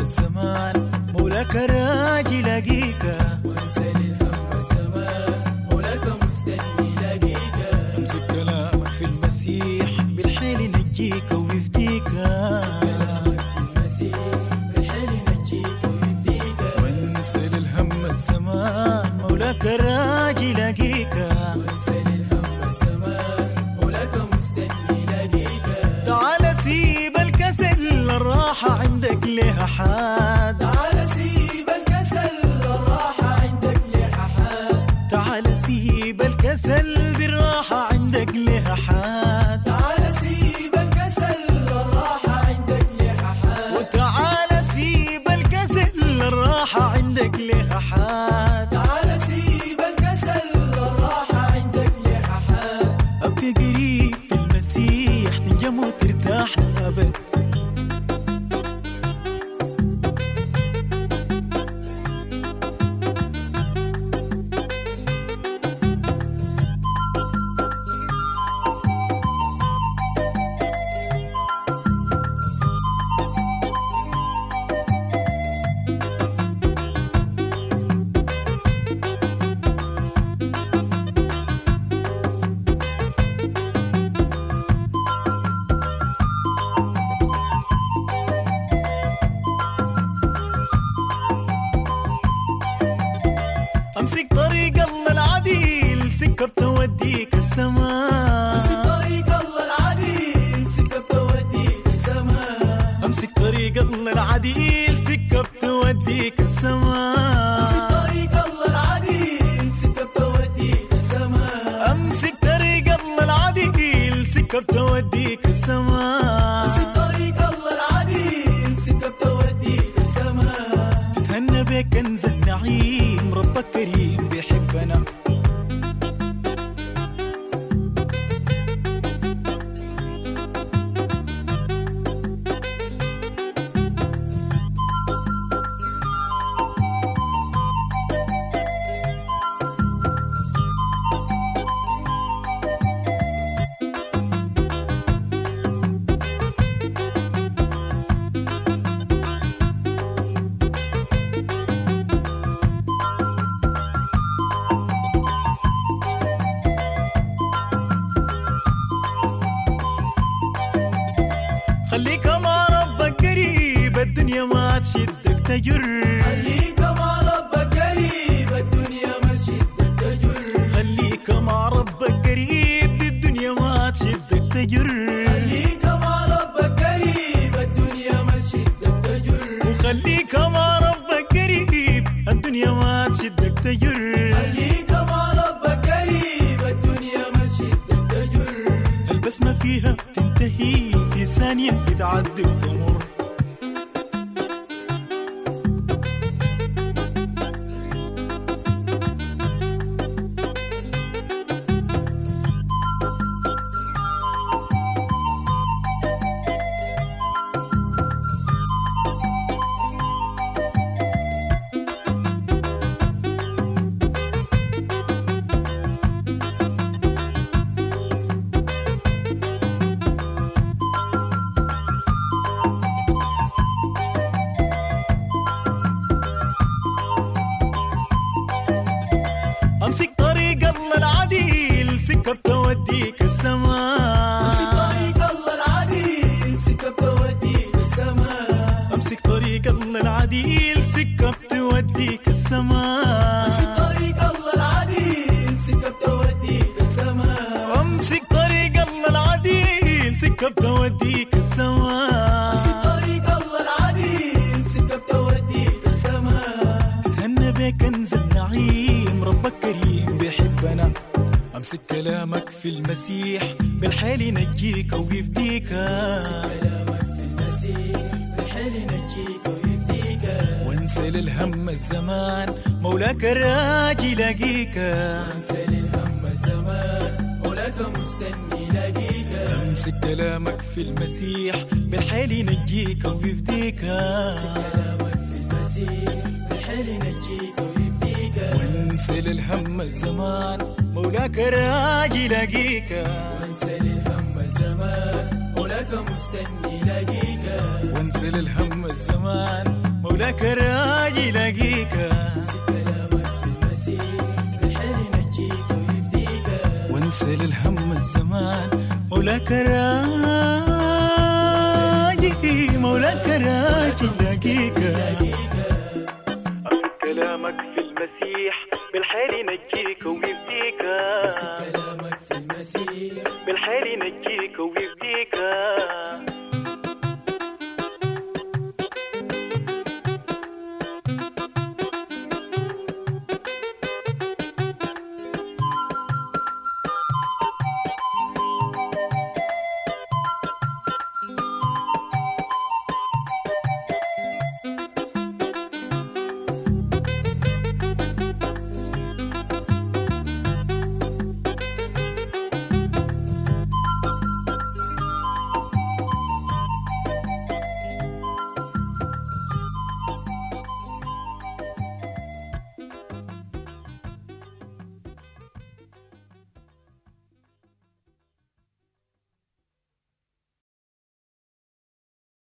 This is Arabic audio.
الزمان مولاك الراجي لاقيك، وانسى للهم الزمان مولاك مستني لاقيك. امسك كلامك في المسيح بالحيل ينجيك ويفديك، كلامك في المسيح بالحيل ينجيك ويفديك. وانسى للهم الزمان مولاك الراجي لاقيك، وانسى للهم الزمان مولاك مستني لاقيك. تعال سيب الكسل الراحة عندك لها حاد، تعال سيب الكسل الراحة عندك لها حاد. تعال سيب الكسل دي الراحة عندك لها حاد، تعال سيب الكسل الراحة عندك لها حاد. وتعال سيب الكسل الراحة عندك لها حاد. تعال سيب الكسل الراحة عندك لها حاد. أبقى قريب في المسيح تنجم وترتاح للأبد. امسك طريق الله العديل سكة بتوديك السماء، امسك طريق الله العديل سكة بتوديك السماء. امسك طريق الله العديل سكة بتوديك السماء، امسك طريق الله العديل سكة بتوديك السماء. امسك طريق الله العديل سكة بتوديك السماء. امسك طريق الله العديل سكة بتوديك السماء. تتهنى بكنز النعيم ربك كريم بيحبنا. خليك مع ربك قريب الدنيا ما تشدك تجر، خليك مع ربك قريب الدنيا ما تشدك تجر. خليك مع ربك قريب دي الدنيا ما تشدك تجر، خليك مع ربك قريب الدنيا ما تشدك تجر. وخليك مع ربك قريب الدنيا ما تشدك تجر. خليك مع ربك قريب الدنيا ما تشدك تجر. البسمة فيها تنتهي في ثانية بتعدي وتمر. امسك طريق الله العديل سكة بتوديك السماء. امسك طريق الله العديل سكة بتوديك السماء. امسك طريق الله العديل سكة بتوديك السماء. امسك طريق الله العديل سكة بتوديك السماء. امسك طريق الله العديل سكة بتوديك السماء. امسك طريق الله العديل سكة بتوديك السماء. تتهنى بكنز النعيم ربك كريم بيحبنا. امسك كلامك في المسيح بالحيل ينجيك ويفديك، كلامك في المسيح بالحيل ينجيك ويفديك. وانسى للهم الزمان مولاك الراجي لاقيك، وانسى للهم الزمان مولاك مستني لاقيك. امسك كلامك في المسيح بالحيل ينجيك ويفديك، كلامك في المسيح بالحيل ينجيك ويفديك. وانسى للهم الزمان مولاك الراجي لاقيك، وانسى للهم الزمان مولاك مستني لاقيك. وانسى للهم الزمان مولاك راجي يلاقيك كلامك في المسير بالحل ينجيك ويفديك وانسى للهم الزمان مولاك راجي مولاك راجي